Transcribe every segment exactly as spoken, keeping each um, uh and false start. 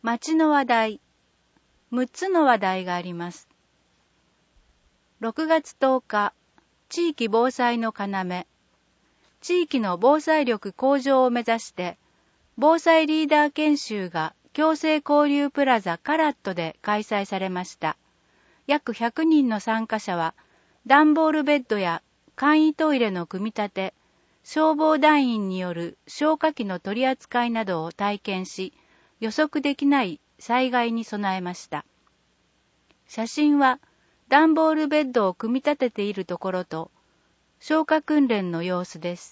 町の話題。むっつの話題があります。ろくがつとおか、地域防災の要。地域の防災力向上を目指して、防災リーダー研修が共生交流プラザカラットで開催されました。約ひゃくにんの参加者は、段ボールベッドや簡易トイレの組み立て、消防団員による消火器の取り扱いなどを体験し、予測できない災害に備えました。写真は段ボールベッドを組み立てているところと消火訓練の様子です。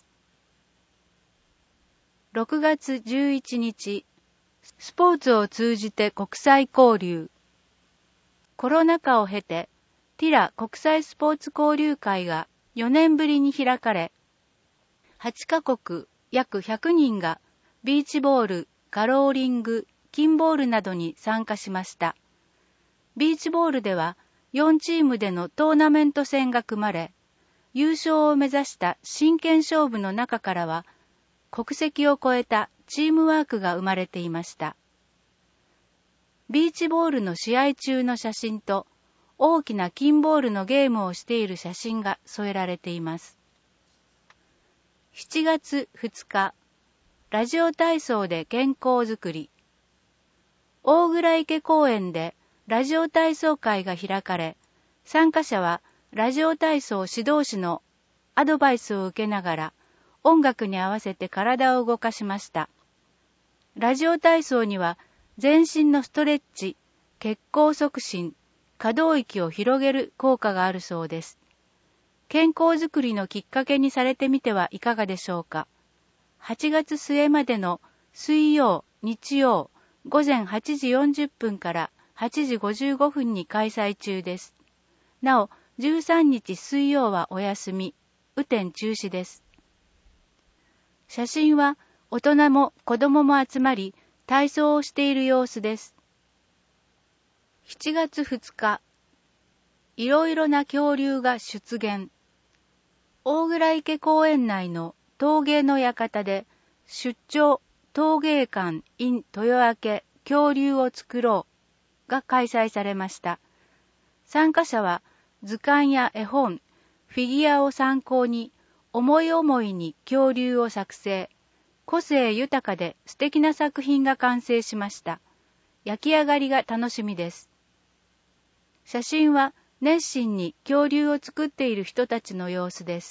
ろくがつじゅういちにち、スポーツを通じて国際交流。コロナ禍を経て、ティラ国際スポーツ交流会がよねんぶりに開かれ、はちかこく約ひゃくにんがビーチボール、カローリング、キンボールなどに参加しました。ビーチボールではよんチームでのトーナメント戦が組まれ、優勝を目指した真剣勝負の中からは、国籍を超えたチームワークが生まれていました。ビーチボールの試合中の写真と、大きなキンボールのゲームをしている写真が添えられています。しちがつふつか、ラジオ体操で健康づくり。大倉池公園でラジオ体操会が開かれ、参加者はラジオ体操指導士のアドバイスを受けながら、音楽に合わせて体を動かしました。ラジオ体操には全身のストレッチ、血行促進、可動域を広げる効果があるそうです。健康づくりのきっかけにされてみてはいかがでしょうか。はちがつすえまでの水曜、日曜、ごぜんはちじよんじゅっぷんからはちじごじゅうごふんに開催中です。なお、じゅうさんにち水曜はお休み、雨天中止です。写真は大人も子供も集まり、体操をしている様子です。しちがつふつか、いろいろな恐竜が出現。大倉池公園内の陶芸の館で出張陶芸館 in 豊明恐竜を作ろうが開催されました。参加者は図鑑や絵本、フィギュアを参考に思い思いに恐竜を作成。個性豊かで素敵な作品が完成しました。焼き上がりが楽しみです。写真は熱心に恐竜を作っている人たちの様子です。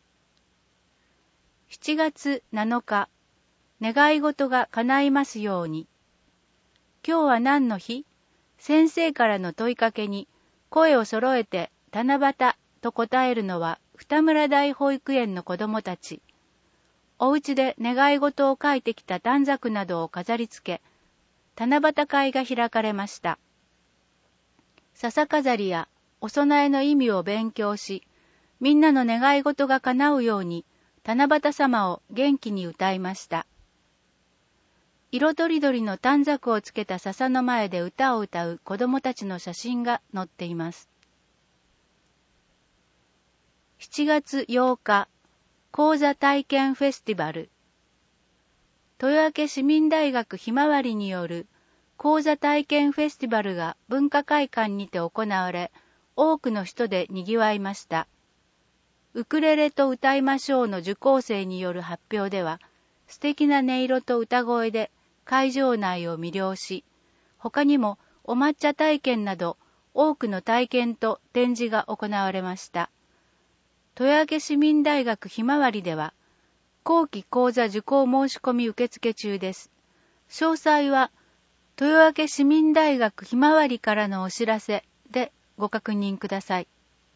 しちがつなのか、願い事が叶いますように。今日は何の日？先生からの問いかけに声を揃えて七夕と答えるのは二村台保育園の子どもたち。お家で願い事を書いてきた短冊などを飾り付け、七夕会が開かれました。笹飾りやお供えの意味を勉強し、みんなの願い事が叶うように、七夕様を元気に歌いました。色とりどりの短冊をつけた笹の前で歌を歌う子どもたちの写真が載っています。しちがつようか、講座体験フェスティバル。豊明市民大学ひまわりによる講座体験フェスティバルが文化会館にて行われ、多くの人で賑わいました。ウクレレと歌いましょうの受講生による発表では、素敵な音色と歌声で会場内を魅了し、他にもお抹茶体験など多くの体験と展示が行われました。豊明市民大学ひまわりでは、後期講座受講申し込み受付中です。詳細は、豊明市民大学ひまわりからのお知らせでご確認ください。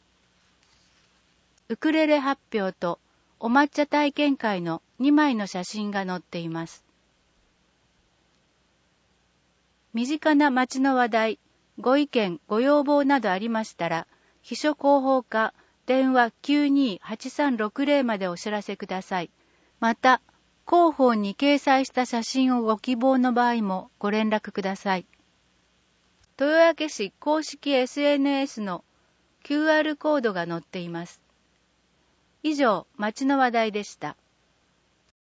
ウクレレ発表とお抹茶体験会のにまいの写真が載っています。身近な街の話題、ご意見、ご要望などありましたら、秘書広報課電話 きゅうにーはちさんろくぜろ までお知らせください。また、広報に掲載した写真をご希望の場合もご連絡ください。豊明市公式 エスエヌエス の キューアール コードが載っています。以上、街の話題でした。